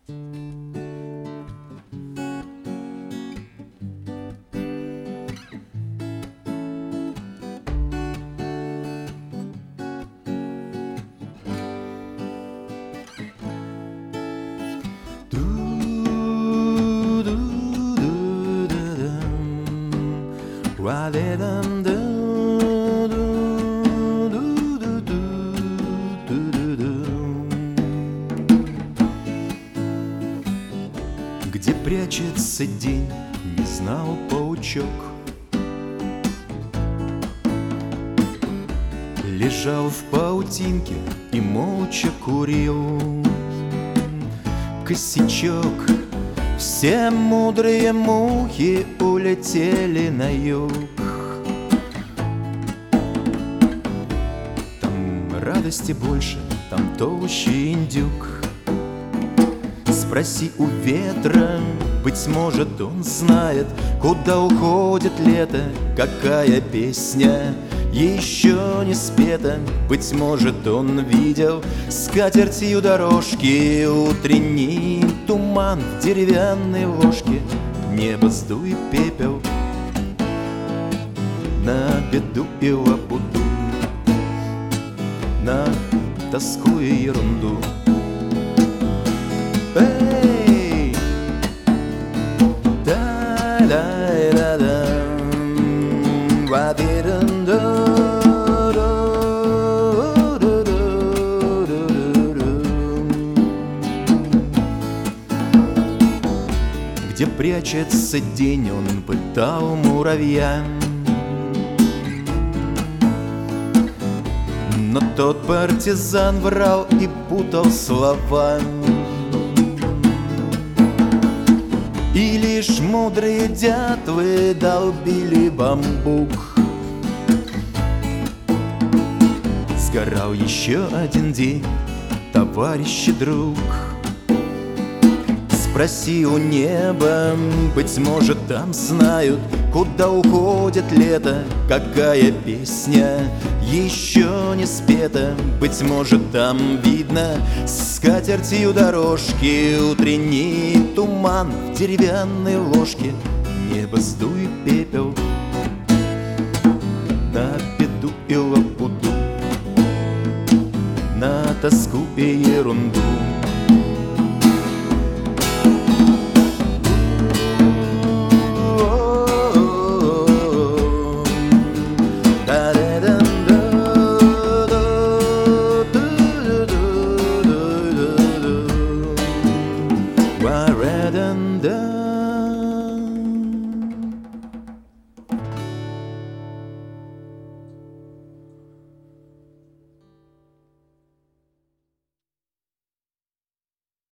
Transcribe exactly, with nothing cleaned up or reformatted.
Где прячется день, не знал паучок. Лежал в паутинке и молча курил косячок. Все мудрые мухи улетели на юг. Там радости больше, там толще индюк. Спроси у ветра, быть может, он знает, куда уходит лето, какая песня еще не спета. Быть может, он видел скатертью дорожки, утренний туман в деревянной ложке. Небо сдуй пепел на беду и лабуду, на тоску и ерунду. Эй! Да-да-да-дам, где прячется день, он пытал муравья. Но тот партизан врал и путал слова. И лишь мудрые дятлы долбили бамбук. Сгорал еще один день, товарищ и друг. Спроси у неба, быть может, там знают, куда уходит лето, какая песня еще не спета. Быть может, там видно скатертью дорожки, утренний туман в деревянной ложке. Небо сдуй пепел на беду и лабуду, на тоску и ерунду. Red and